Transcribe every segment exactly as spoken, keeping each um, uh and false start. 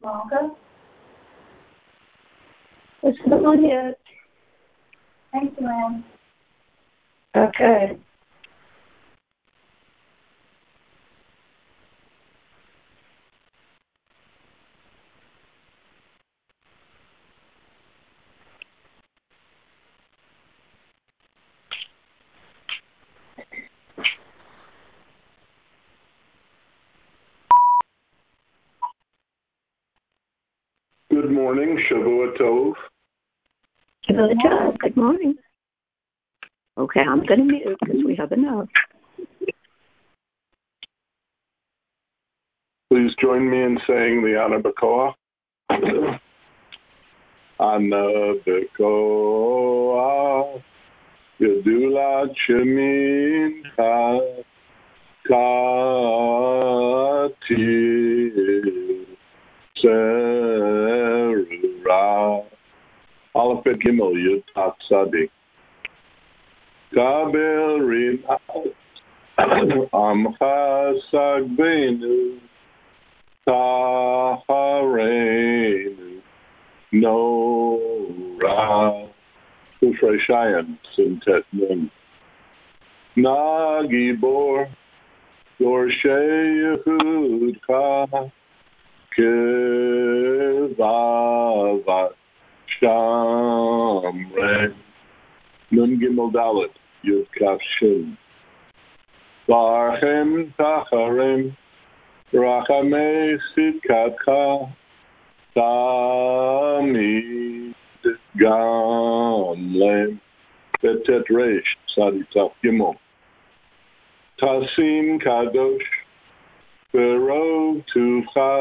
Blanca. It's not on yet. Thank you, ma'am. Okay. Good morning, Shavua Tov. Shavua Tov, good morning. Okay, I'm going to mute because we have enough. Please join me in saying the Ana B'Koach. Ana B'Koach, Gedulat Shemincha, Katir, Serura, Aleph Bet Gimel Yud Tat Tzadik. Kabel Rinat Amcha Sagbenu Tahareinu Nora Ufrei Shayan Sintet Nun Nagibor Dorshei Yehudcha Kevavat Shamre Nun Gimel Dalet Yud Kaf Shin Barchem Tacharim Rachamei Sidkatcha Tamid Gamlem Betet Reish Sadi Taf Gimel Tasim Kadosh Vero Tuvcha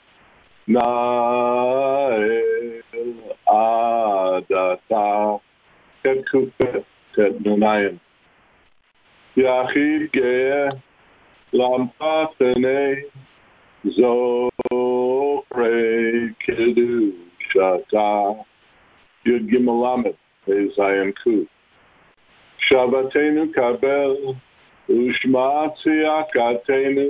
Nael Adata Tet Kufet Tet Nunayim Yachid Ge'eh Lampatene Zohrei Kedushata Yud Gimel Lamed Hey Zayin Kuf Shavatenu Kabel Ushma Tziakatenu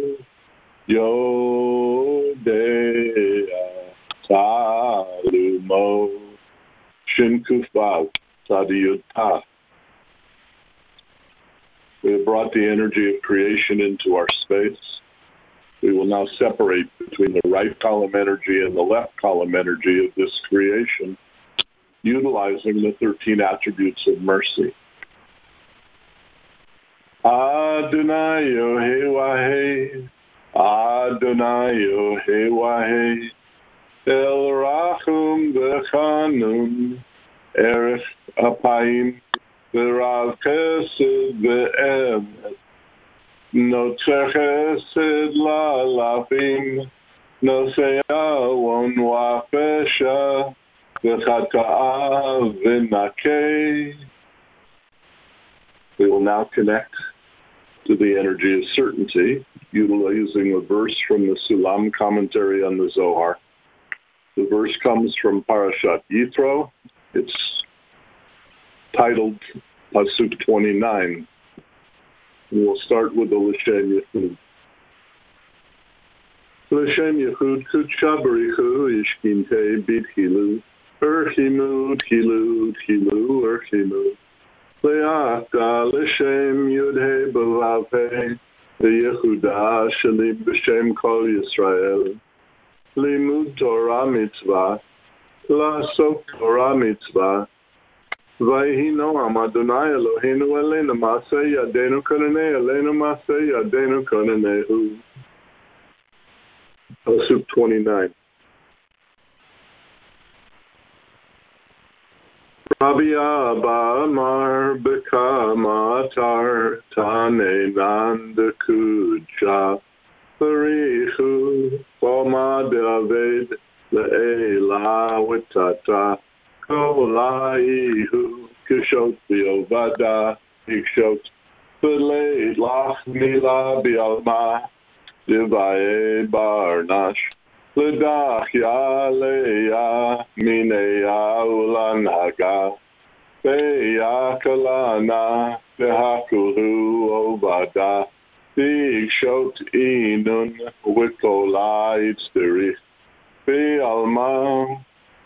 Yodea Talumo Shin Kuf Vav Tzadi Yud Taf. We have brought the energy of creation into our space. We will now separate between the right column energy and the left column energy of this creation, utilizing the thirteen attributes of mercy. Adonai Yohei Wahei, Adonai Yohei Wahei, El Rachum V'Chanun, Erech Apayim, V'Rav Chesed V'Emet, Notzer Chesed La'alafim, Nosei Avon Wa'Pesha, V'Chata'a V'Nakei. We will now connect to the energy of certainty, utilizing a verse from the Sulam commentary on the Zohar. The verse comes from Parashat Yitro. It's titled Pasuk twenty-nine. And we'll start with the L'Shem Yechud. L'Shem Yechud Kudsha Barichu Yishkintei Bidhilu Urchimu Dhilu Dhilu Urchimu Le'ata L'Shem Yudhei B'Lavhei Yehuda Shalim B'Shem Kol Yisrael Limud Torah Mitzvah La'asok Torah Mitzvah Vayhi Noam Adonai Eloheinu Elenu Maseh Yadenu Konanei Elenu Maseh Yadenu Konanehu. Pasuk twenty-nine. Rabbi Abba Amar Bekama Atar Tane Nandakudja Barichu Foma David Le'ela Witata Kolaihu Kishot Biovada Ikshot Belay Lach Mila Bialma Divaye Barnash Ledach Yaleya Mineya Ulanhaga Beya Kalana Behakulu Obada Ikshot Inun Wikola Itzderich Be'alma.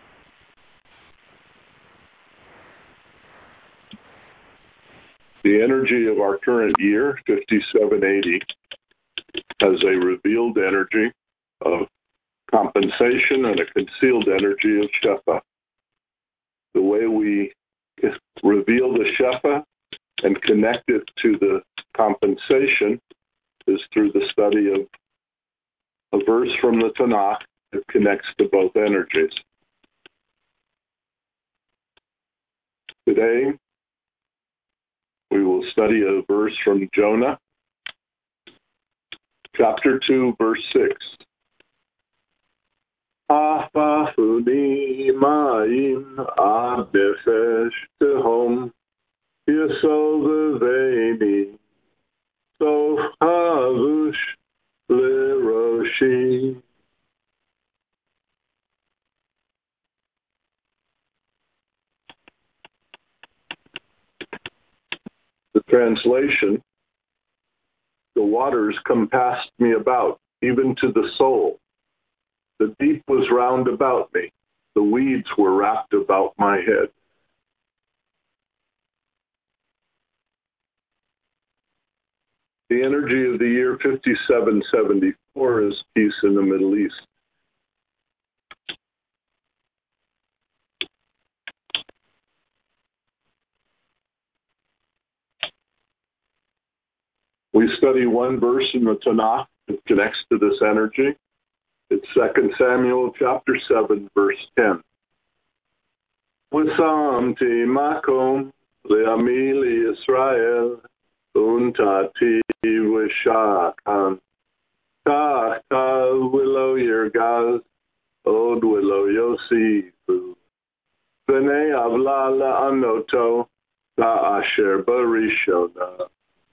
The energy of our current year, fifty-seven eighty, has a revealed energy of compensation and a concealed energy of Shefa. The way we reveal the Shefa and connect it to the compensation is through the study of a verse from the Tanakh that connects to both energies. Today, we will study a verse from Jonah, chapter two, verse six. Afafuni ma'im ad-nefesh tehom yesol v'veini sof havush l'roshi. The translation: the waters compassed me about, even to the soul. The deep was round about me. The weeds were wrapped about my head. The energy of the year fifty-seven seventy-four is peace in the Middle East. We study one verse in the Tanakh that connects to this energy. It's Second Samuel chapter seven, verse ten. Wasamti makom le'ami li'Yisrael untati v'shakan kach kal willow yirgaz od willow yosifu v'nei avla la'anoto ka'asher barishona.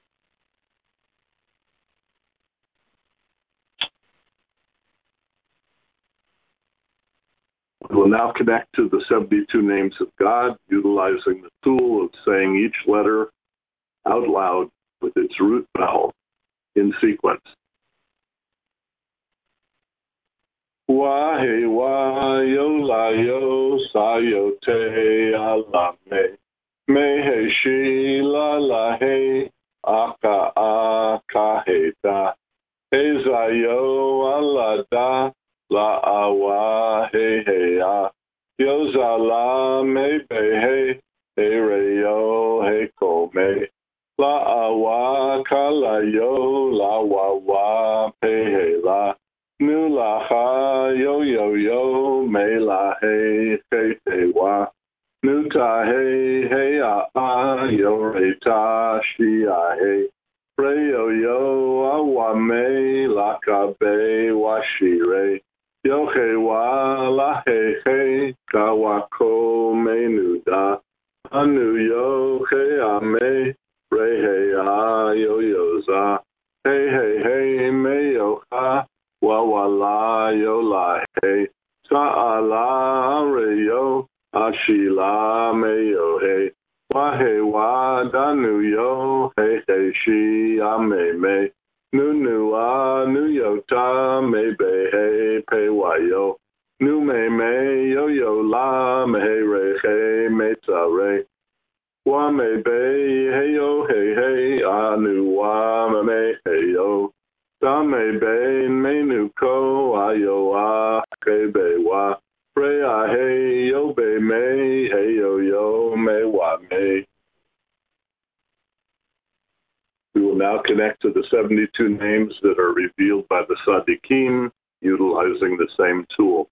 We will now connect to the seventy-two names of God, utilizing the tool of saying each letter out loud with its root vowel in sequence. Wahe wa yo la yo sa yo te ala me me he shi la la he aka aka he da he za yo ala da la awa he he a yo za la me be he he re yo he ko me la awa ka la yo la wa wa pe he la nu la ha yo yo yo me la he he he wa nu ta he he a a yo re ta shi a he re yo yo a wa me la ka be wa shi re yo he wa la he he ka wa ko me nu da anu yo he a me re he a yo yo za hey hey hey me yo ha wa wa la yo la he sa a la re yo a shi la me yo he wa he wa da nu yo hey hey shi a me me nu nu a nu yo ta me be he pe wa yo nu me me yo yo la me he re he me ta re wa me be hey yo hey hey a nu wa me me hey yo da me be me nu ko a yo a ke be wa re a hey yo be me hey yo yo me wa me. We will now connect to the seventy-two names that are revealed by the Tzaddikim, utilizing the same tool.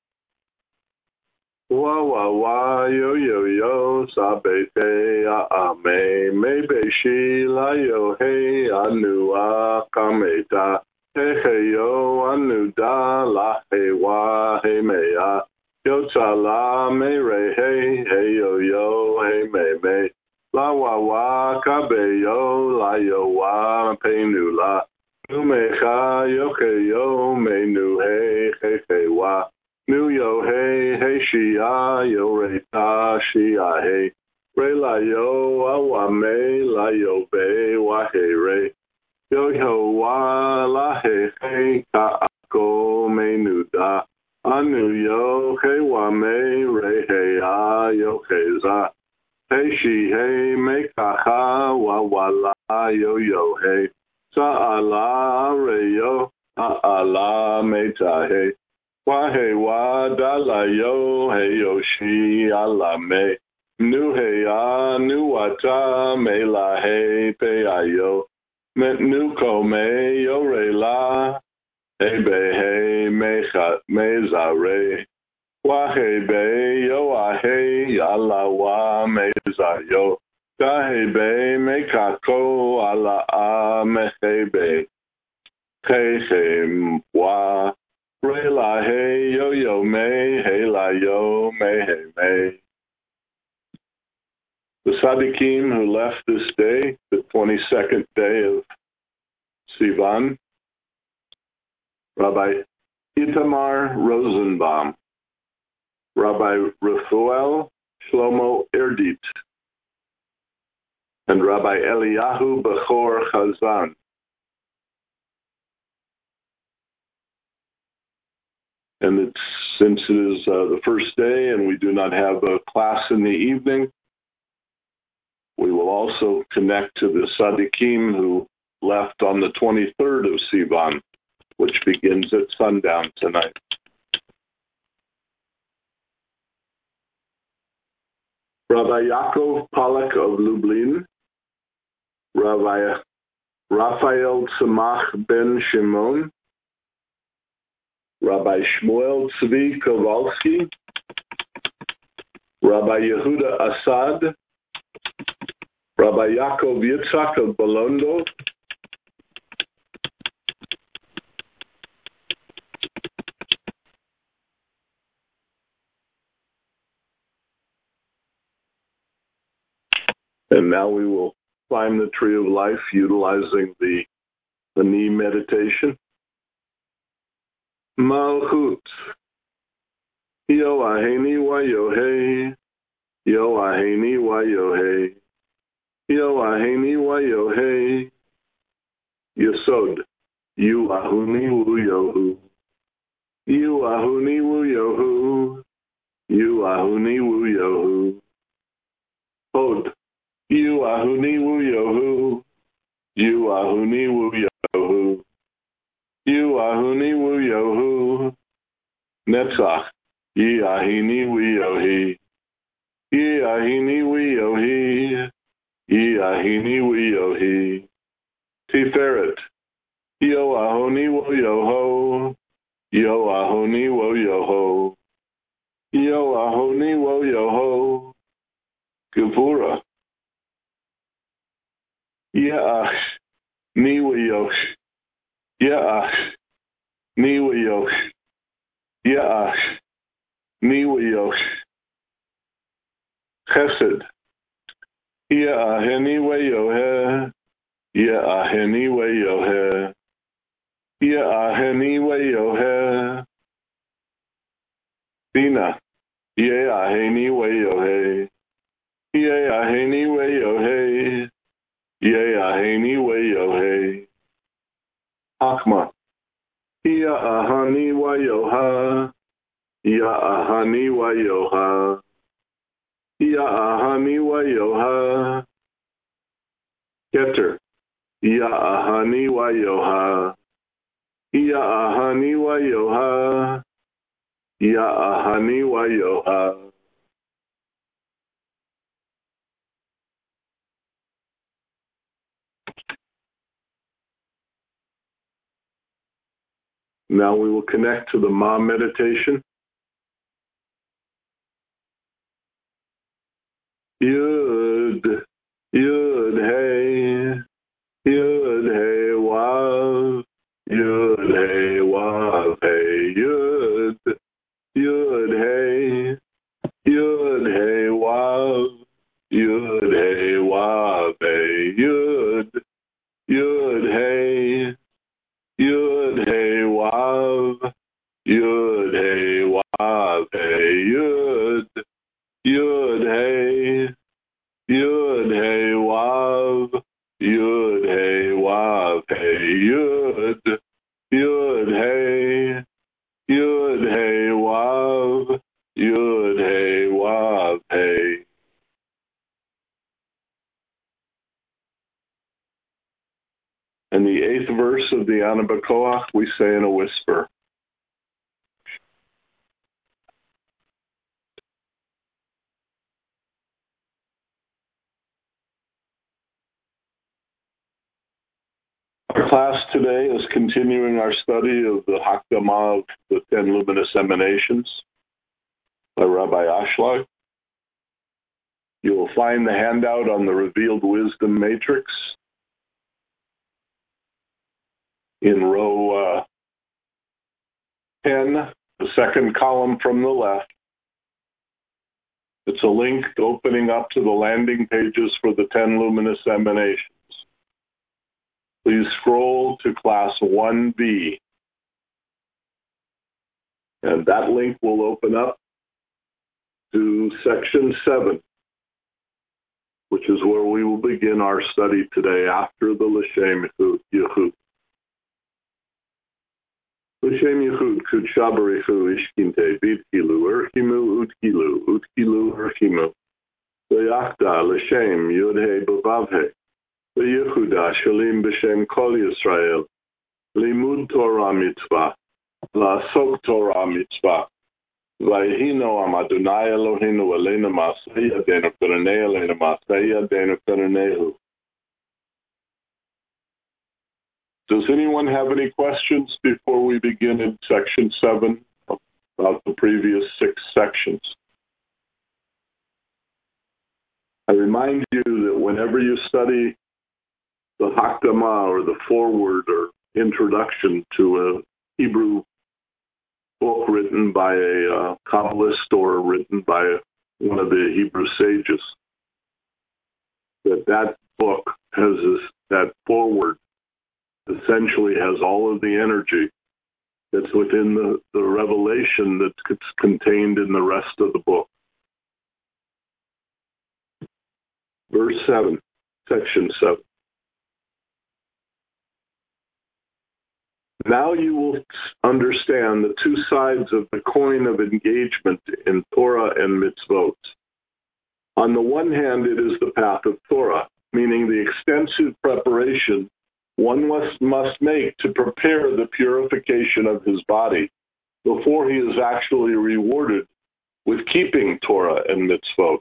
Wa wa wa yo yo yo sa be te a a me me be shi la yo hey anu a kameta he he yo anu da la he wa he me a yo ta la me re hey hey yo yo hey me me la wa wa ka be yo la yo wa pe nu la nu me cha yo he yo me nu hey hey hey wa nu yo hey hey shi a yo re ta shi a hey re la yo a wa me la yo be wa hey re yo yo wa la hey hey ka a ko me nu da anu yo he wa me re he a yo he za. He she he me kaha wa wa la yo yo he. Sa ala re yo a ala me ta he. Wa he wa da la yo he yo shi ala me. Nu he a nu wa ta me la he pe a yo. Me nu ko me yo re la. He be he me cha me za re. Wa he be yo a he ala wa me za yo. Da he be me ka ko ala a me he be. He he wa re la he yo yo me he la yo me he me. The Tzaddikim who left this day, the twenty-second day of Sivan, Rabbi Itamar Rosenbaum, Rabbi Raphael Shlomo Erdit, and Rabbi Eliyahu Bechor Chazan. And it's, since it is uh, the first day and we do not have a class in the evening, we will also connect to the Tzaddikim who left on the twenty-third of Sivan, which begins at sundown tonight. Rabbi Yaakov Pollack of Lublin, Rabbi Raphael Tzemach ben Shimon, Rabbi Shmuel Tzvi Kowalski, Rabbi Yehuda Assad, Rabbi Yaakov Yitzhak of Bolondo, and now we will climb the tree of life utilizing the, the knee meditation. Malchut. Yo aheni wa yohei. Yo aheni wa yohei. Yo aheni wa yohei. Yesod. You ahuni wu yohu. You ahuni wu yohu. You ahuni wu yohu. Hod. You ahuni wu yohu. You ahuni wu yohu. You ahuni wu yohu. Netzach. Ye ahini wu yohi. Ye ahini wu yohi. Ye ahini wu yohi. Tiferet. Yo ahoni wu yoho. Yo ahoni wu yoho. Yo ahoni wu yoho. Gevura. Ye'ach, ni w'yosh. Ye'ach, ni w'yosh. Ye'ach, ni w'yosh. Chesed. Ye'aheni w'yoheh. Ye'aheni w'yoheh. Ye'aheni w'yoheh. Bina. Ye'aheni w'yoheh. Ye'aheni w'yoheh. Ye aheni we yohe. Hakma. Ya ahani wa yoha. Ya ahani wa yoha. Ya ahani wa yoha. Keter. Ya ahani wa yoha. Ya ahani wa yoha. Ya ahani wa yoha. Now we will connect to the Ma meditation. Yud, Yud, Hey, Yud, Hey, Wav, Yud, Hey, Wav, Hey, Yud, Yud, Hey, Yud, Hey, Wav, Yud, Hey, Wav, Hey, Yud, Yud, Hey, Yud, Hey, Wav, Yud, Hey, Wav, Hey, Yud, Yud, Hey, Yud, Hey, Wav, Yud, Hey, Wav, Hey, Yud, Yud, Hey, Yud, Hey, Wav, the Anabacoa, we say in a whisper. Our class today is continuing our study of the Hakdama of the Ten Luminous Emanations by Rabbi Ashlag. You will find the handout on the Revealed Wisdom Matrix in row uh, ten, the second column from the left. It's a link opening up to the landing pages for the Ten Luminous Emanations. Please scroll to class one B, and that link will open up to section seven, which is where we will begin our study today after the L'Shem Yichud. L'Shem Yichud Kudsha Barichu Ishkinte Vidkilu Erchimu Utkilu Utkilu Erchimu V'yachda L'Shem Yudhe B'Vavhe V'Yehuda Shalim B'Shem Kol Yisrael Limud Torah Mitzvah La'asok Torah Mitzvah V'yihino Am Adonai Eloheinu Eleinu Ma'aseh Yadeinu Perenei Eleinu Ma'aseh Yadeinu Pereneihu. Does anyone have any questions before we begin in section seven about the previous six sections? I remind you that whenever you study the Hakdama, or the foreword or introduction to a Hebrew book written by a uh, Kabbalist or written by one of the Hebrew sages, that that book has this, that foreword essentially has all of the energy that's within the, the revelation that's contained in the rest of the book. Verse seven, section seven. Now you will understand the two sides of the coin of engagement in Torah and mitzvot. On the one hand, it is the path of Torah, meaning the extensive preparation one must, must make to prepare the purification of his body before he is actually rewarded with keeping Torah and mitzvot.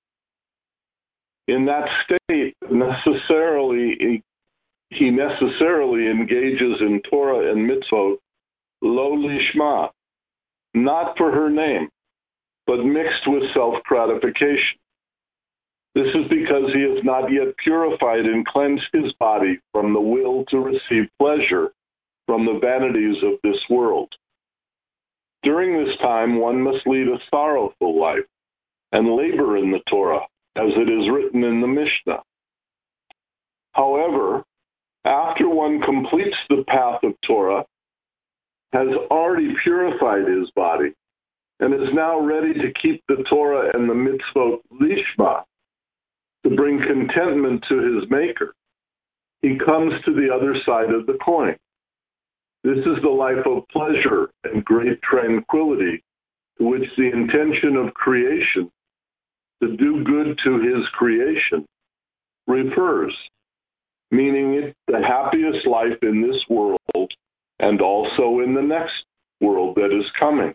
In that state, necessarily he necessarily engages in Torah and mitzvot lo lishma, not for her name, but mixed with self-gratification. This is because he has not yet purified and cleansed his body from the will to receive pleasure from the vanities of this world. During this time, one must lead a sorrowful life and labor in the Torah, as it is written in the Mishnah. However, after one completes the path of Torah, has already purified his body, and is now ready to keep the Torah and the mitzvot lishma, to bring contentment to his maker, he comes to the other side of the coin. This is the life of pleasure and great tranquility, to which the intention of creation, to do good to his creation, refers, meaning it the happiest life in this world and also in the next world that is coming.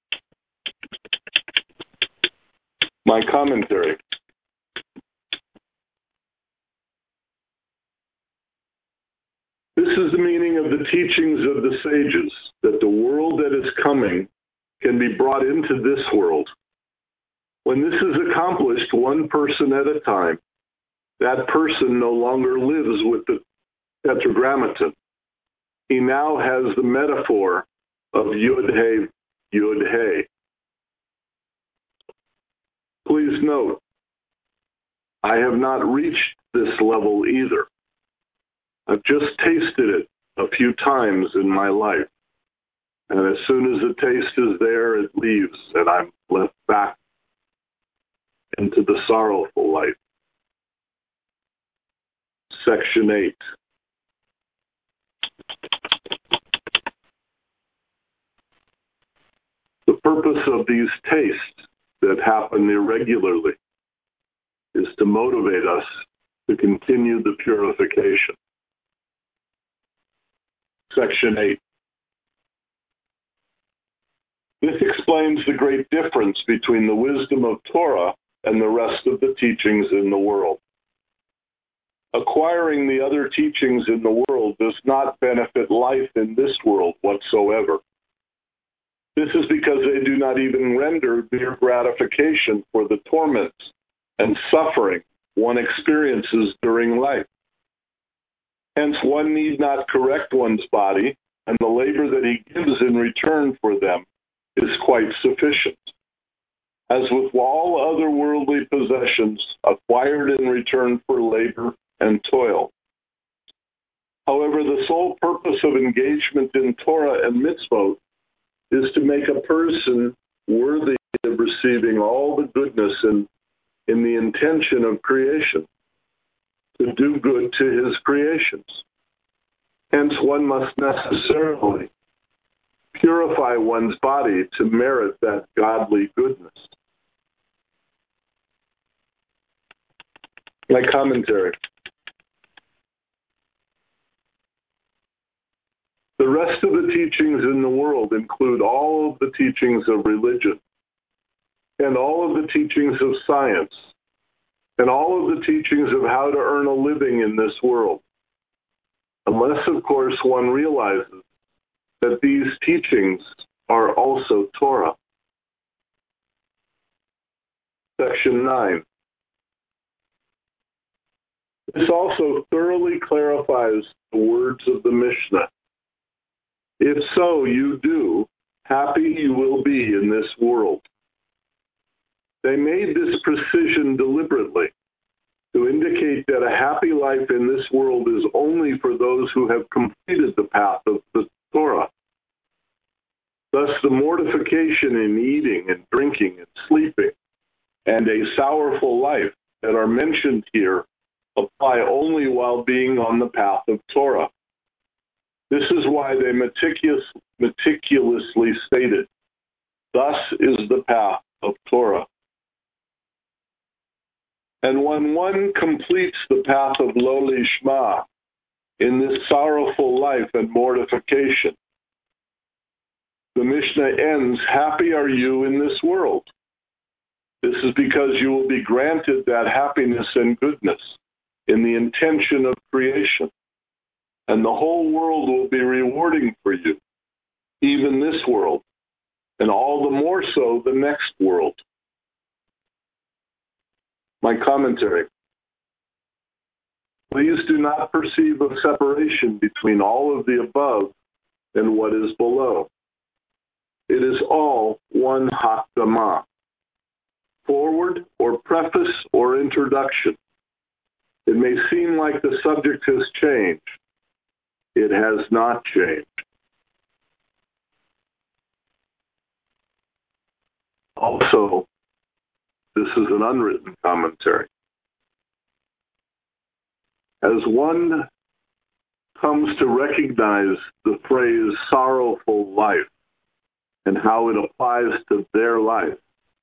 My commentary. This is the meaning of the teachings of the sages, that the world that is coming can be brought into this world. When this is accomplished one person at a time, that person no longer lives with the tetragrammaton. He now has the metaphor of Yud-He, Yud-He. Please note, I have not reached this level either. I've just tasted it a few times in my life. And as soon as the taste is there, it leaves, and I'm left back into the sorrowful life. Section eight. The purpose of these tastes that happen irregularly is to motivate us to continue the purification. Section eight. This explains the great difference between the wisdom of Torah and the rest of the teachings in the world. Acquiring the other teachings in the world does not benefit life in this world whatsoever. This is because they do not even render mere gratification for the torments and suffering one experiences during life. Hence, one need not correct one's body, and the labor that he gives in return for them is quite sufficient. As with all other worldly possessions acquired in return for labor and toil. However, the sole purpose of engagement in Torah and mitzvot is to make a person worthy of receiving all the goodness in, in the intention of creation, to do good to his creations. Hence, one must necessarily purify one's body to merit that godly goodness. My commentary. The rest of the teachings in the world include all of the teachings of religion, and all of the teachings of science, and all of the teachings of how to earn a living in this world. Unless, of course, one realizes that these teachings are also Torah. Section nine. This also thoroughly clarifies the words of the Mishnah. If so, you do, happy you will be in this world. They made this precision deliberately to indicate that a happy life in this world is only for those who have completed the path of the Torah. Thus, the mortification in eating and drinking and sleeping and a sorrowful life that are mentioned here apply only while being on the path of Torah. This is why they meticulous, meticulously stated, thus is the path of Torah. And when one completes the path of Lo Lishma in this sorrowful life and mortification, the Mishnah ends, happy are you in this world. This is because you will be granted that happiness and goodness in the intention of creation. And the whole world will be rewarding for you, even this world, and all the more so the next world. My commentary. Please do not perceive a separation between all of the above and what is below. It is all one Hakdama, forward or preface or introduction. It may seem like the subject has changed. It has not changed. Also, this is an unwritten commentary. As one comes to recognize the phrase sorrowful life and how it applies to their life,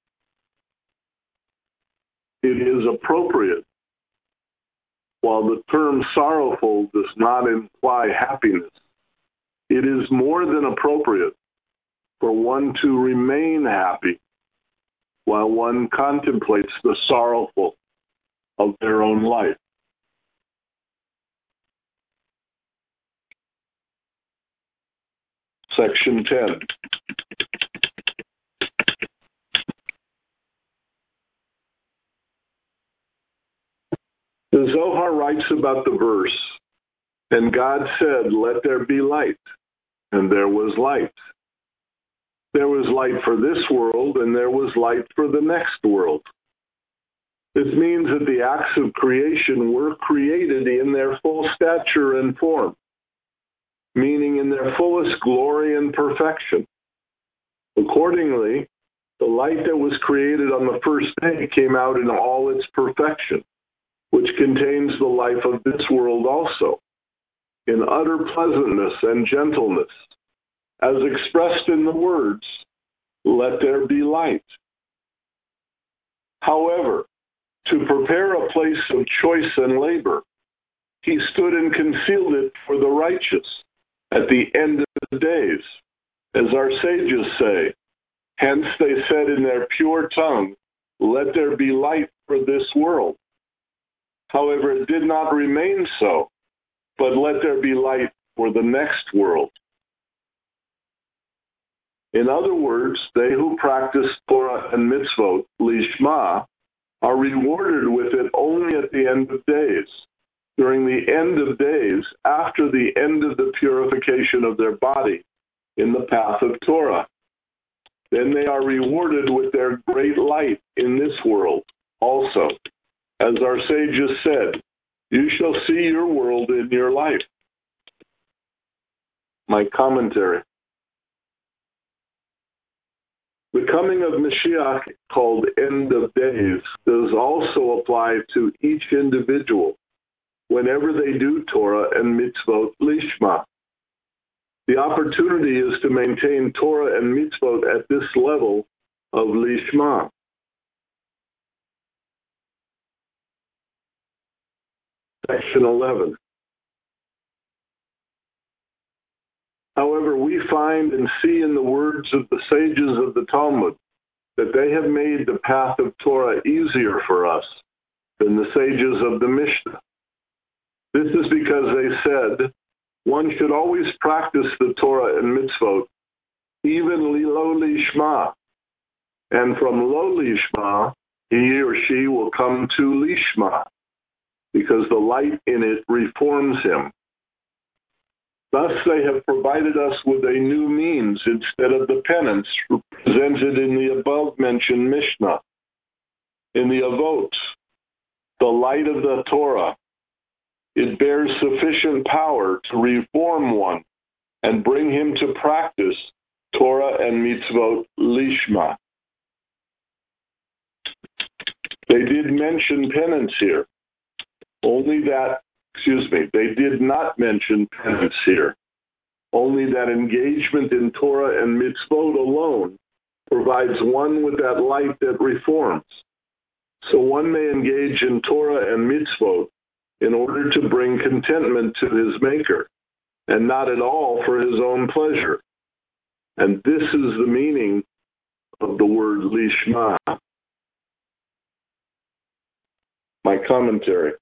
it is appropriate. While the term sorrowful does not imply happiness, it is more than appropriate for one to remain happy while one contemplates the sorrowful of their own life. Section ten. The Zohar writes about the verse, and God said, let there be light, and there was light. There was light for this world, and there was light for the next world. This means that the acts of creation were created in their full stature and form, meaning in their fullest glory and perfection. Accordingly, the light that was created on the first day came out in all its perfection, which contains the life of this world also, in utter pleasantness and gentleness, as expressed in the words, let there be light. However, to prepare a place of choice and labor, he stood and concealed it for the righteous, at the end of the days. As our sages say, hence they said in their pure tongue, let there be light for this world. However, it did not remain so, but let there be light for the next world. In other words, they who practice Torah and mitzvot, lishma, are rewarded with it only at the end of days, during the end of days, after the end of the purification of their body in the path of Torah. Then they are rewarded with their great light in this world also. As our sages said, you shall see your world in your life. My commentary. The coming of Mashiach, called end of days, does also apply to each individual whenever they do Torah and mitzvot lishma. The opportunity is to maintain Torah and mitzvot at this level of lishma. Section eleven. However, we find and see in the words of the sages of the Talmud that they have made the path of Torah easier for us than the sages of the Mishnah. This is because they said one should always practice the Torah and mitzvot, even lo lishma, and from lo lishma, he or she will come to lishma, because the light in it reforms him. Thus, they have provided us with a new means instead of the penance presented in the above-mentioned Mishnah. In the Avot, the light of the Torah, it bears sufficient power to reform one and bring him to practice Torah and mitzvot lishma. They did mention penance here, only that Excuse me, they did not mention penance here, only that engagement in Torah and mitzvot alone provides one with that light that reforms. So one may engage in Torah and mitzvot in order to bring contentment to his Maker, and not at all for his own pleasure. And this is the meaning of the word lishma. My commentary.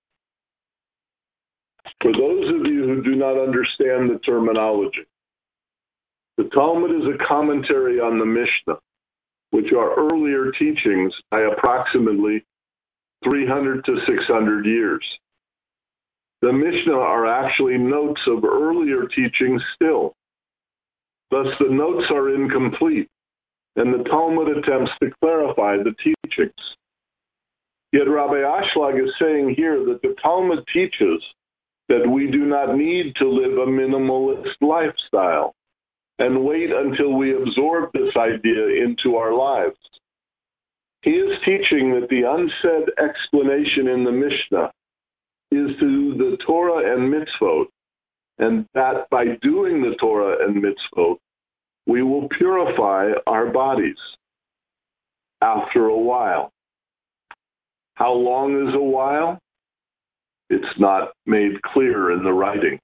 For those of you who do not understand the terminology, the Talmud is a commentary on the Mishnah, which are earlier teachings by approximately three hundred to six hundred years. The Mishnah are actually notes of earlier teachings still. Thus, the notes are incomplete, and the Talmud attempts to clarify the teachings. Yet Rabbi Ashlag is saying here that the Talmud teaches that we do not need to live a minimalist lifestyle and wait until we absorb this idea into our lives. He is teaching that the unsaid explanation in the Mishnah is to the Torah and mitzvot, and that by doing the Torah and mitzvot, we will purify our bodies after a while. How long is a while? It's not made clear in the writings.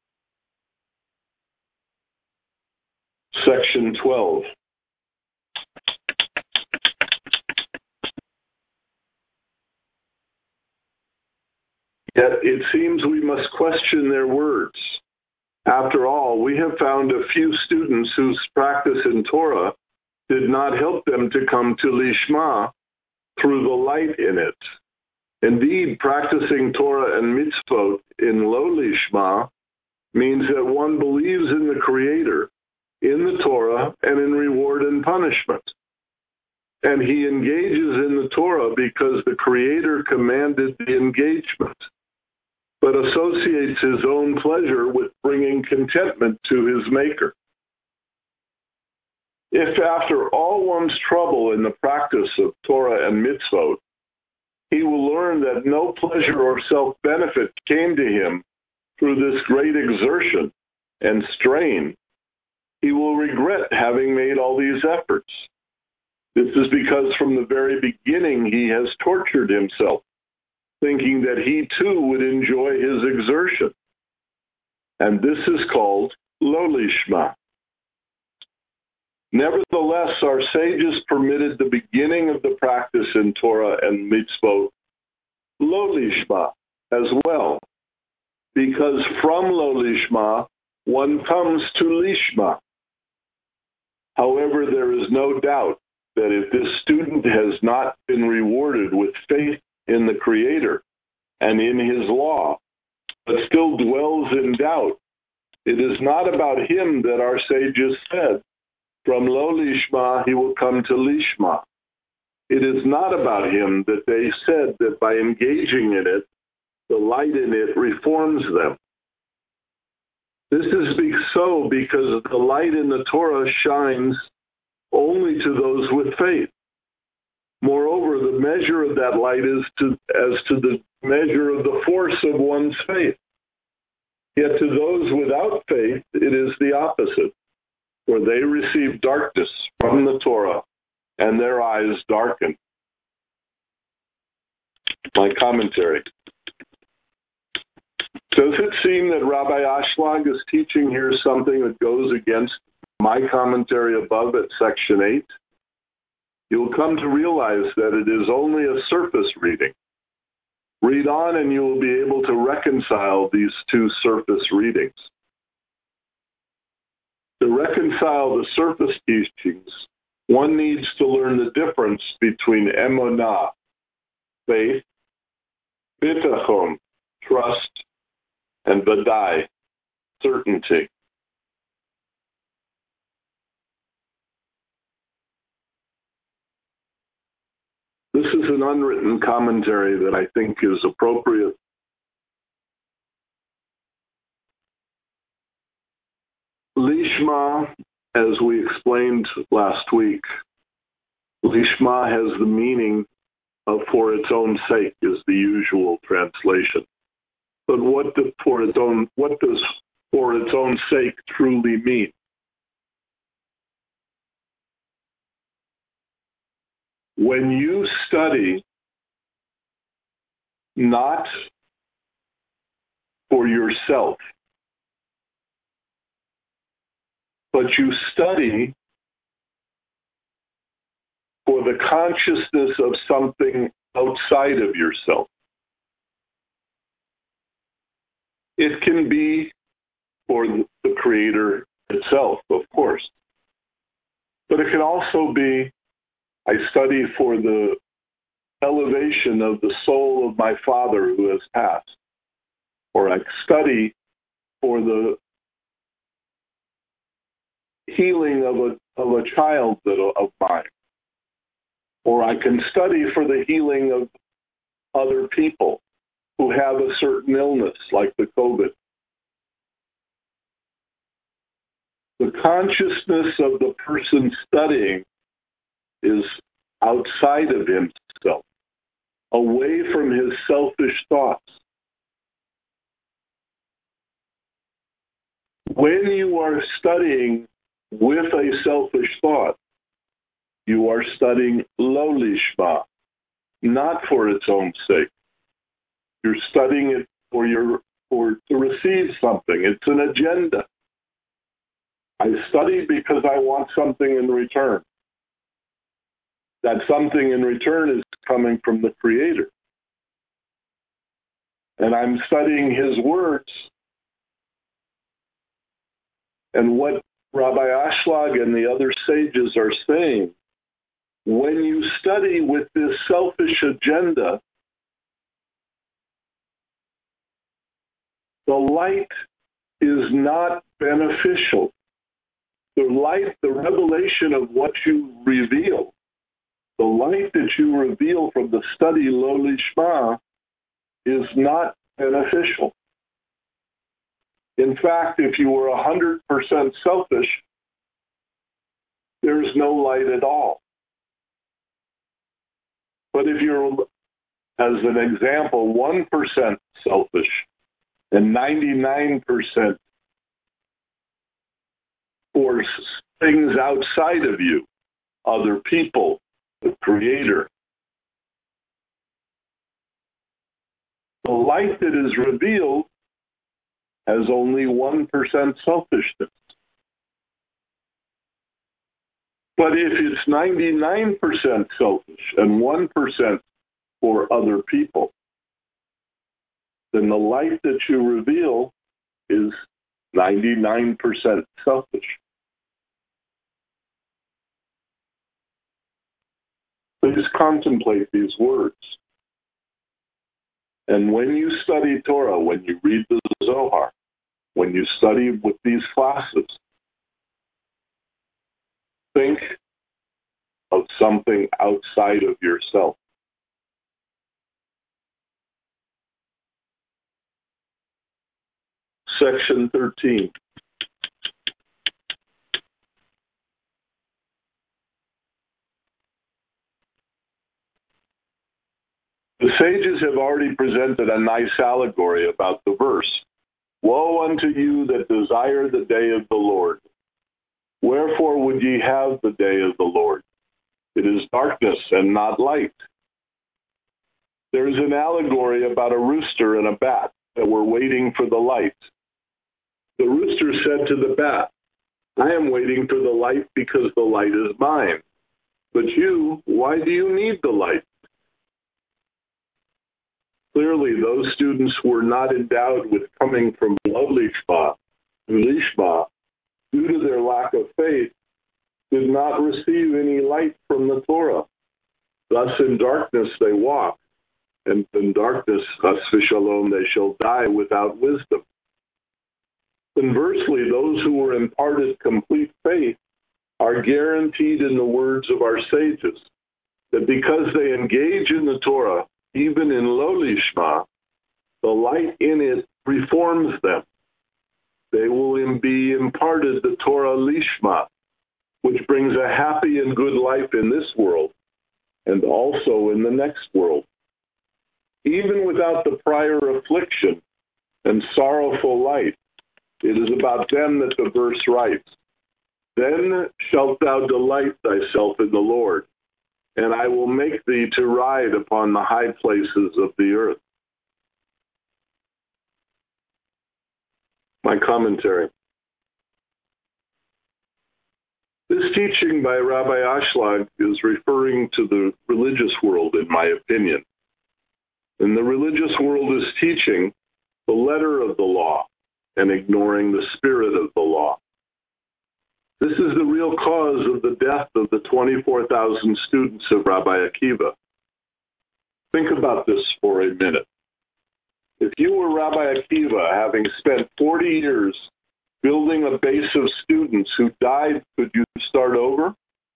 Section twelve. Yet it seems we must question their words. After all, we have found a few students whose practice in Torah did not help them to come to Lishma through the light in it. Indeed, practicing Torah and mitzvot in lo lishma means that one believes in the Creator, in the Torah, and in reward and punishment. And he engages in the Torah because the Creator commanded the engagement, but associates his own pleasure with bringing contentment to his Maker. If after all one's trouble in the practice of Torah and mitzvot, he will learn that no pleasure or self-benefit came to him through this great exertion and strain, he will regret having made all these efforts. This is because from the very beginning he has tortured himself, thinking that he too would enjoy his exertion. And this is called lo lishma. Nevertheless, our sages permitted the beginning of the practice in Torah and mitzvot lo lishma as well, because from lo lishma one comes to lishma. However, there is no doubt that if this student has not been rewarded with faith in the Creator and in His law, but still dwells in doubt, it is not about him that our sages said, from lo lishma he will come to lishma. It is not about him that they said that by engaging in it, the light in it reforms them. This is so because the light in the Torah shines only to those with faith. Moreover, the measure of that light is to, as to the measure of the force of one's faith. Yet to those without faith, it is the opposite, for they receive darkness from the Torah, and their eyes darken. My commentary. Does it seem that Rabbi Ashlag is teaching here something that goes against my commentary above at section eight? You'll come to realize that it is only a surface reading. Read on and you will be able to reconcile these two surface readings. To reconcile the surface teachings, one needs to learn the difference between emunah, faith, bitachon, trust, and vadai, certainty. This is an unwritten commentary that I think is appropriate. Lishma, as we explained last week, Lishma has the meaning of for its own sake is the usual translation. But what does for its own what does for its own sake truly mean? When you study not for yourself, but you study for the consciousness of something outside of yourself. It can be for the Creator itself, of course, but it can also be, I study for the elevation of the soul of my father who has passed, or I study for the healing of a of a child that, of mine, or I can study for the healing of other people who have a certain illness like the COVID. The consciousness of the person studying is outside of himself, away from his selfish thoughts. When you are studying with a selfish thought, you are studying lo lishma, not for its own sake. You're studying it for your for to receive something. It's an agenda. I study because I want something in return. That something in return is coming from the Creator. And I'm studying His words. And what Rabbi Ashlag and the other sages are saying, when you study with this selfish agenda, the light is not beneficial. The light, the revelation of what you reveal, the light that you reveal from the study lo lishma is not beneficial. In fact, if you were one hundred percent selfish, there's no light at all. But if you're, as an example, one percent selfish and ninety-nine percent for things outside of you, other people, the Creator, the light that is revealed has only one percent selfishness. But if it's ninety-nine percent selfish and one percent for other people, then the light that you reveal is ninety-nine percent selfish. Please contemplate these words. And when you study Torah, when you read the Zohar, when you study with these classes, think of something outside of yourself. Section thirteen. The sages have already presented a nice allegory about the verse. Woe unto you that desire the day of the Lord. Wherefore would ye have the day of the Lord? It is darkness and not light. There is an allegory about a rooster and a bat that were waiting for the light. The rooster said to the bat, I am waiting for the light because the light is mine. But you, why do you need the light? Clearly, those students were not endowed with coming from Lishma, Lishma, due to their lack of faith, did not receive any light from the Torah. Thus in darkness they walk, and in darkness, chas v'shalom, they shall die without wisdom. Conversely, those who were imparted complete faith are guaranteed in the words of our sages that because they engage in the Torah, even in low lishma, the light in it reforms them. They will be imparted the Torah lishma, which brings a happy and good life in this world and also in the next world. Even without the prior affliction and sorrowful light, it is about them that the verse writes, Then shalt thou delight thyself in the Lord, and I will make thee to ride upon the high places of the earth. My commentary. This teaching by Rabbi Ashlag is referring to the religious world, in my opinion. And the religious world is teaching the letter of the law and ignoring the spirit of the law. This is the real cause of the death of the twenty-four thousand students of Rabbi Akiva. Think about this for a minute. If you were Rabbi Akiva, having spent forty years building a base of students who died, could you start over?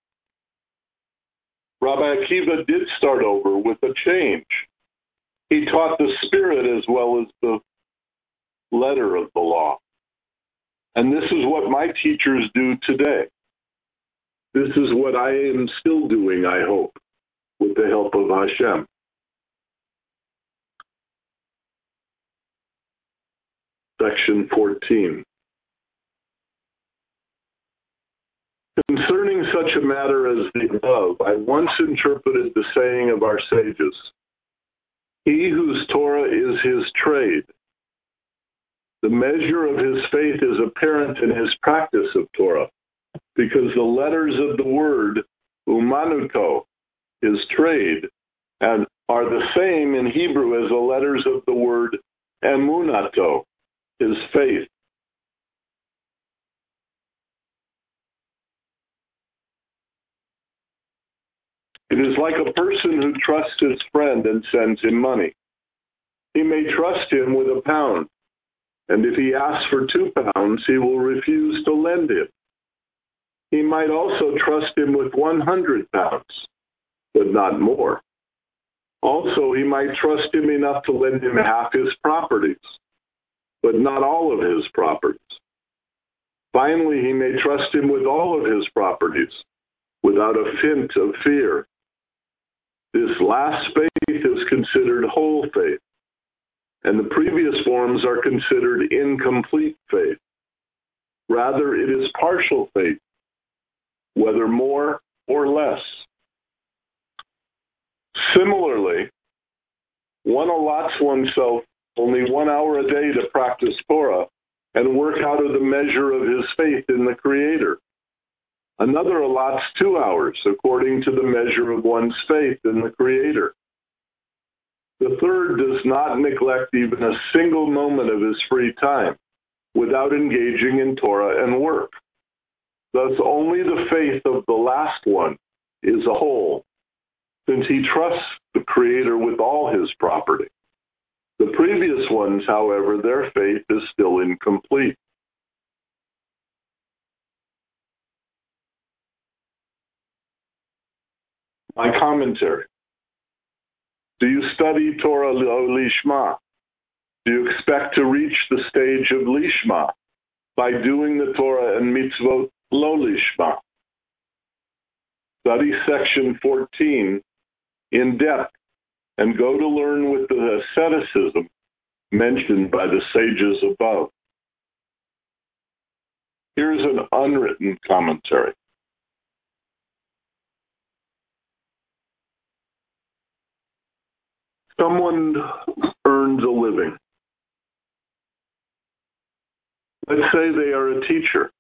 Rabbi Akiva did start over with a change. He taught the spirit as well as the letter of the law. And this is what my teachers do today. This is what I am still doing, I hope, with the help of Hashem. Section fourteen. Concerning such a matter as the above, I once interpreted the saying of our sages, He whose Torah is his trade. The measure of his faith is apparent in his practice of Torah, because the letters of the word, umanuto, his trade, and are the same in Hebrew as the letters of the word emunato, his faith. It is like a person who trusts his friend and sends him money. He may trust him with a pound, and if he asks for two pounds, he will refuse to lend him. He might also trust him with one hundred pounds, but not more. Also, he might trust him enough to lend him half his properties, but not all of his properties. Finally, he may trust him with all of his properties, without a hint of fear. This last faith is considered whole faith, and the previous forms are considered incomplete faith. Rather, it is partial faith, whether more or less. Similarly, one allots oneself only one hour a day to practice Torah and work out of the measure of his faith in the Creator. Another allots two hours according to the measure of one's faith in the Creator. The third does not neglect even a single moment of his free time without engaging in Torah and work. Thus, only the faith of the last one is a whole, since he trusts the Creator with all his property. The previous ones, however, their faith is still incomplete. My commentary. Do you study Torah Lishma? Do you expect to reach the stage of Lishma by doing the Torah and mitzvot lo Lishma? Study section fourteen in depth and go to learn with the asceticism mentioned by the sages above. Here's an unwritten commentary. Someone earns a living. Let's say they are a teacher.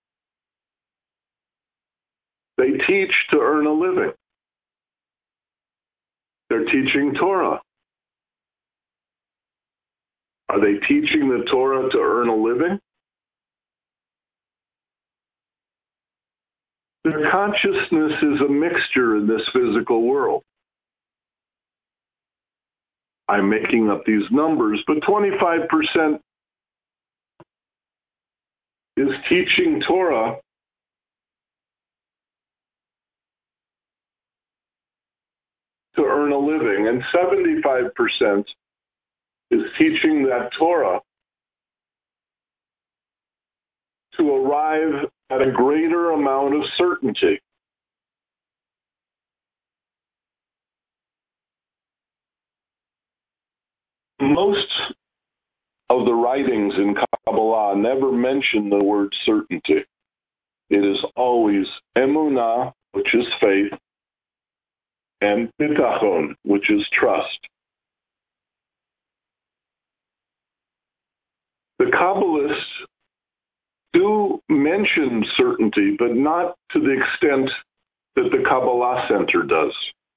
They teach to earn a living. They're teaching Torah. Are they teaching the Torah to earn a living? Their consciousness is a mixture in this physical world. I'm making up these numbers, but twenty-five percent is teaching Torah to earn a living, and seventy-five percent is teaching that Torah to arrive at a greater amount of certainty. Most of the writings in Kabbalah never mention the word certainty. It is always emunah, which is faith, and bitachon, which is trust. The Kabbalists do mention certainty, but not to the extent that the Kabbalah Center does.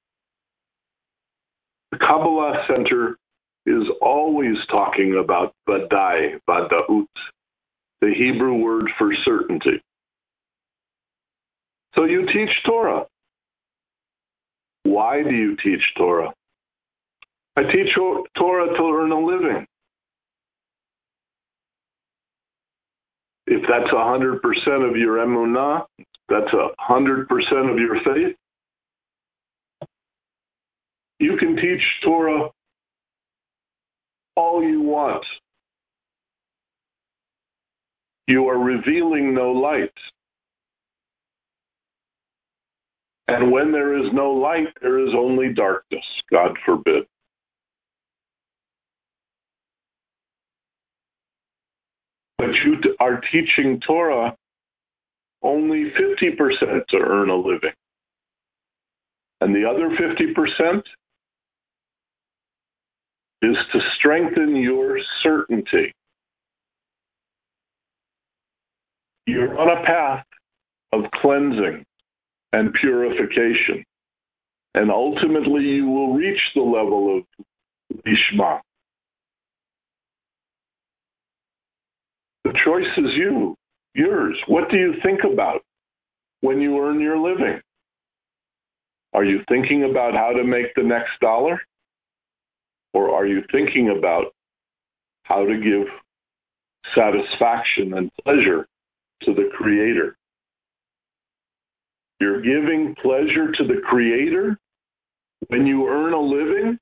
The Kabbalah Center is always talking about vadai, vadaut, the Hebrew word for certainty. So you teach Torah. Why do you teach Torah? I teach Torah to earn a living. If that's one hundred percent of your emunah, that's one hundred percent of your faith, you can teach Torah all you want. You are revealing no light. And when there is no light, there is only darkness, God forbid. But you are teaching Torah only fifty percent to earn a living. And the other fifty percent is to strengthen your certainty. You're on a path of cleansing and purification, and ultimately you will reach the level of Lishma. The choice is you, yours. What do you think about when you earn your living? Are you thinking about how to make the next dollar? Or are you thinking about how to give satisfaction and pleasure to the Creator? You're giving pleasure to the Creator when you earn a living?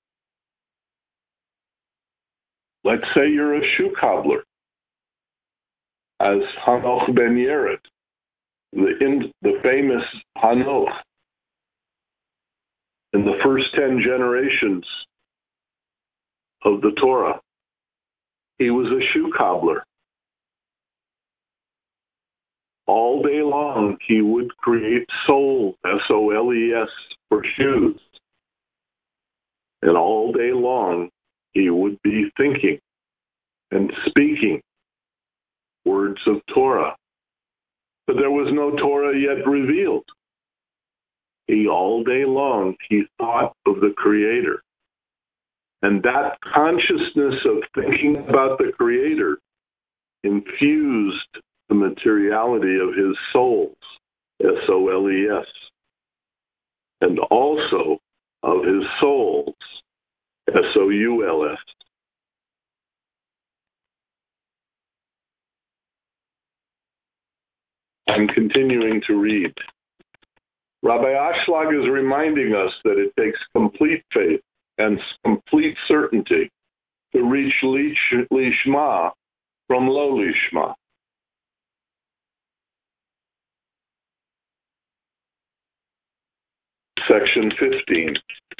Let's say you're a shoe cobbler, as Hanoch ben Yered, the, in, the famous Hanoch, in the first ten generations of the Torah. He was a shoe cobbler. All day long, he would create soles, S O L E S, for shoes. And all day long, he would be thinking and speaking words of Torah. But there was no Torah yet revealed. He, all day long, he thought of the Creator. And that consciousness of thinking about the Creator infused the materiality of his souls, S O L E S, and also of his souls, S O U L S. I'm continuing to read. Rabbi Ashlag is reminding us that it takes complete faith and complete certainty to reach Lishma from Lo Lishma. Section fifteen.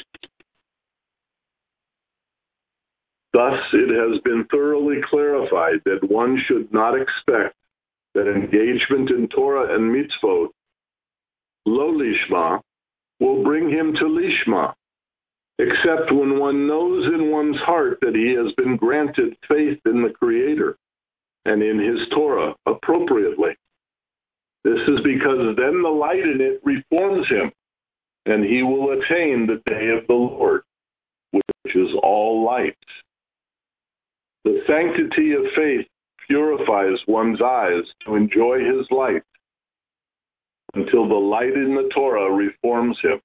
Thus, it has been thoroughly clarified that one should not expect that engagement in Torah and mitzvot, Lo Lishma, will bring him to Lishma, except when one knows in one's heart that he has been granted faith in the Creator and in his Torah appropriately. This is because then the light in it reforms him, and he will attain the day of the Lord, which is all light. The sanctity of faith purifies one's eyes to enjoy his light until the light in the Torah reforms him.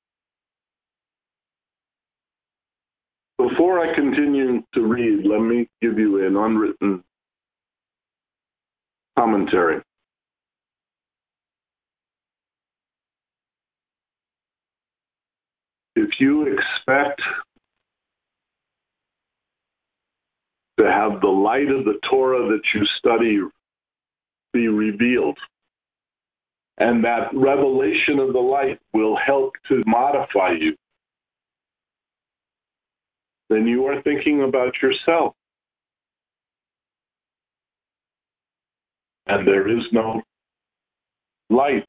Before I continue to read, let me give you an unwritten commentary. If you expect to have the light of the Torah that you study be revealed, and that revelation of the light will help to modify you, then you are thinking about yourself. And there is no light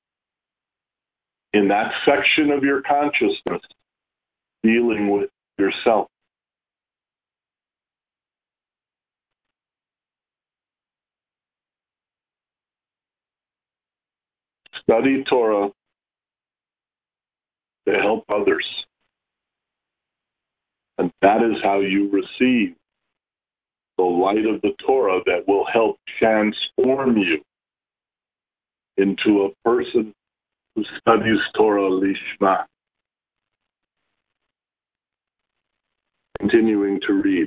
in that section of your consciousness dealing with yourself. Study Torah to help others. And that is how you receive the light of the Torah that will help transform you into a person who studies Torah Lishma. Continuing to read.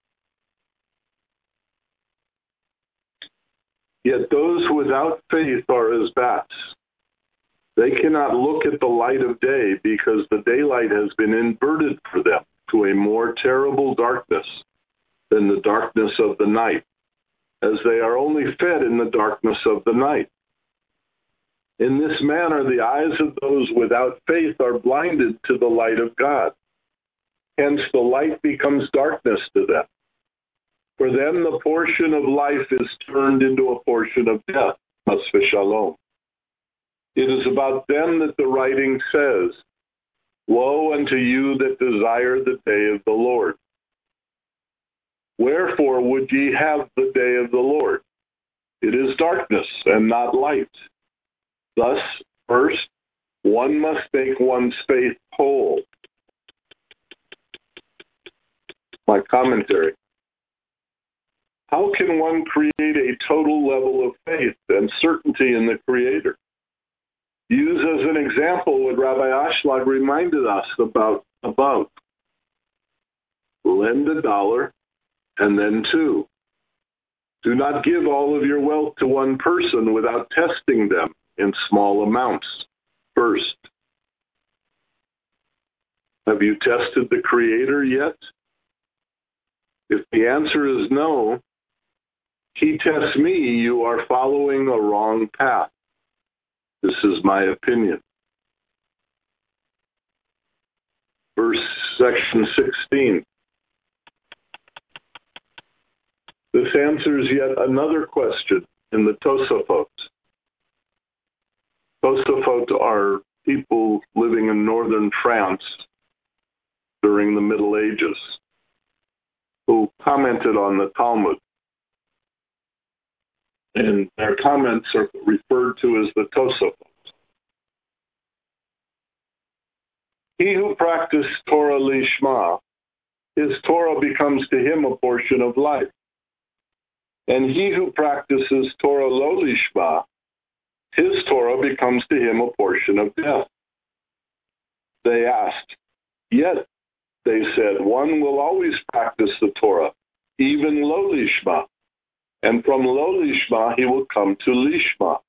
Yet those without faith are as bats. They cannot look at the light of day because the daylight has been inverted for them to a more terrible darkness than the darkness of the night, as they are only fed in the darkness of the night. In this manner, the eyes of those without faith are blinded to the light of God. Hence, the light becomes darkness to them. For them, the portion of life is turned into a portion of death, Chas v'shalom. It is about them that the writing says, Woe unto you that desire the day of the Lord. Wherefore would ye have the day of the Lord? It is darkness and not light. Thus, first, one must make one's faith whole. My commentary. How can one create a total level of faith and certainty in the Creator? Use as an example what Rabbi Ashlag reminded us about above. Lend a dollar and then two. Do not give all of your wealth to one person without testing them in small amounts first. Have you tested the Creator yet? If the answer is no, He tests me, you are following a wrong path. This is my opinion. Verse section sixteen. This answers yet another question in the Tosafot. Tosafot are people living in northern France during the Middle Ages who commented on the Talmud. and their comments are referred to as the Tosafot. He who practiced Torah Lishma, his Torah becomes to him a portion of life. And he who practices Torah Lo Lishma, his Torah becomes to him a portion of death. They asked, yet, they said, one will always practice the Torah, even Lo Lishma, and from Lo Lishma he will come to Lishma.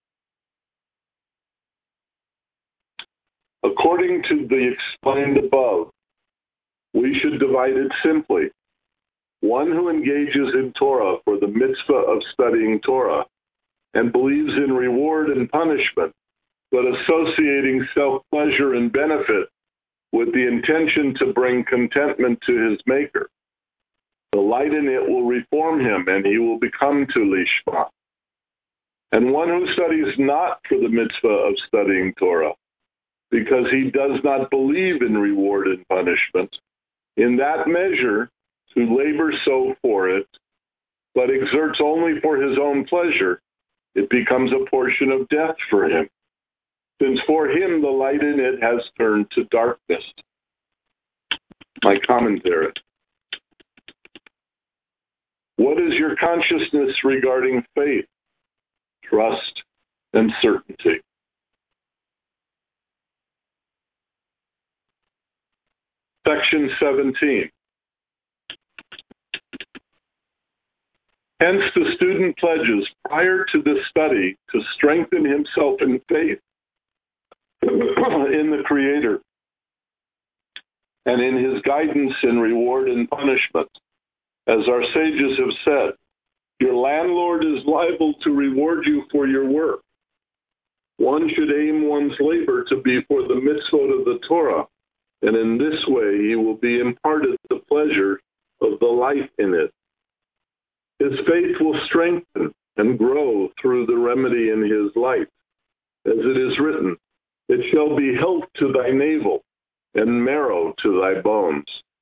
According to the explained above, we should divide it simply. One who engages in Torah for the mitzvah of studying Torah and believes in reward and punishment, but associating self-pleasure and benefit with the intention to bring contentment to his Maker. The light in it will reform him, and he will become to Lishma. And one who studies not for the mitzvah of studying Torah, because he does not believe in reward and punishment, in that measure, to labor so for it, but exerts only for his own pleasure, it becomes a portion of death for him, since for him the light in it has turned to darkness. My commentary. What is your consciousness regarding faith, trust, and certainty? Section seventeen. Hence, the student pledges prior to this study to strengthen himself in faith in the Creator and in his guidance in reward and punishment. As our sages have said, your landlord is liable to reward you for your work. One should aim one's labor to be for the mitzvot of the Torah, and in this way he will be imparted the pleasure of the light in it. His faith will strengthen and grow through the remedy in his light. As it is written, it shall be health to thy navel and marrow to thy bones.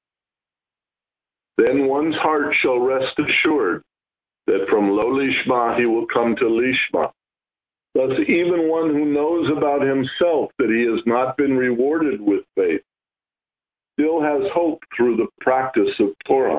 Then one's heart shall rest assured that from Lo Lishma he will come to Lishma. Thus even one who knows about himself that he has not been rewarded with faith still has hope through the practice of Torah.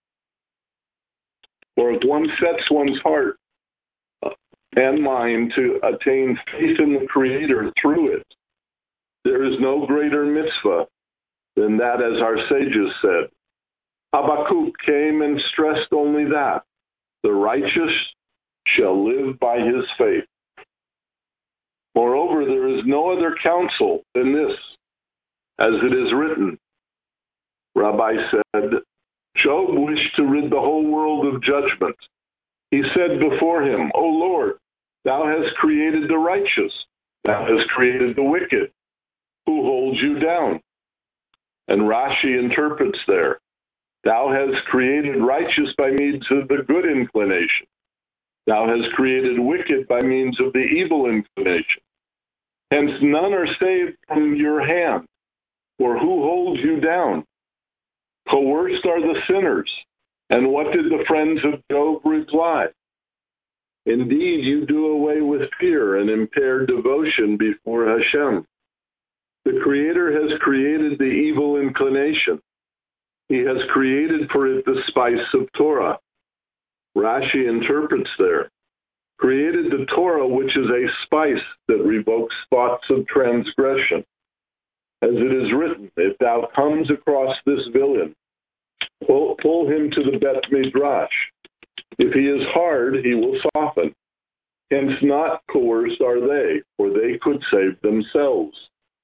For if one sets one's heart and mind to attain faith in the Creator through it, there is no greater mitzvah than that, as our sages said. Habakkuk came and stressed only that, the righteous shall live by his faith. Moreover, there is no other counsel than this, as it is written. Rabbi said, Job wished to rid the whole world of judgment. He said before him, O Lord, thou hast created the righteous, thou hast created the wicked. Who holds you down? And Rashi interprets there, thou hast created righteous by means of the good inclination. Thou hast created wicked by means of the evil inclination. Hence none are saved from your hand. For who holds you down? Coerced are the sinners. And what did the friends of Job reply? Indeed, you do away with fear and impair devotion before Hashem. The Creator has created the evil inclination. He has created for it the spice of Torah. Rashi interprets there, created the Torah, which is a spice that revokes thoughts of transgression. As it is written, if thou comes across this villain, pull, pull him to the Bet Midrash. If he is hard, he will soften. Hence not coerced are they, for they could save themselves.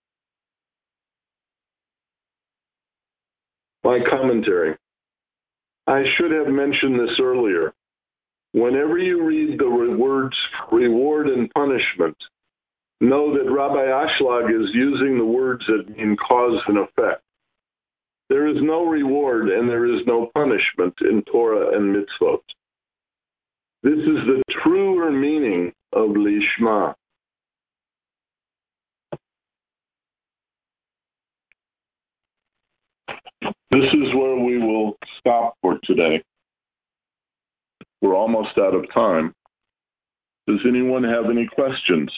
My commentary. I should have mentioned this earlier. Whenever you read the words reward and punishment, know that Rabbi Ashlag is using the words that mean cause and effect. There is no reward and there is no punishment in Torah and mitzvot. This is the truer meaning of Lishma. This is where we will stop for today. We're almost out of time. Does anyone have any questions?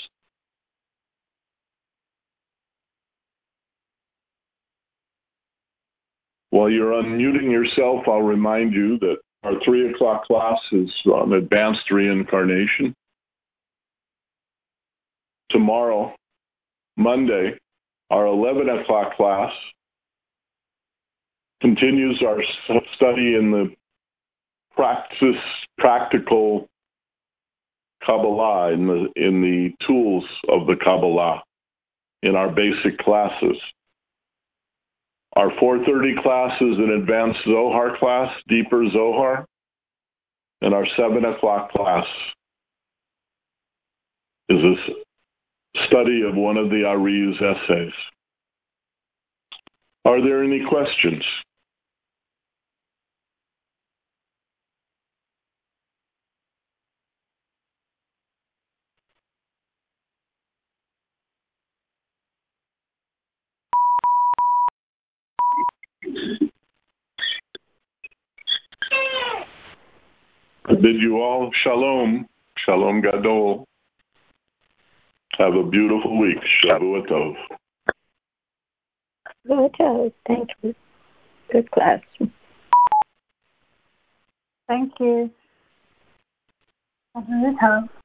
While you're unmuting yourself, I'll remind you that our three o'clock class is on advanced reincarnation. Tomorrow, Monday, our eleven o'clock class continues our study in the practice, practical Kabbalah, in the, in the tools of the Kabbalah, in our basic classes. Our four thirty class is an advanced Zohar class, deeper Zohar, and our seven o'clock class is a study of one of the Ari's essays. Are there any questions? I bid you all shalom, shalom gadol. Have a beautiful week. Shavua tov. Good, thank you. Good class. Thank you. Shavua tov.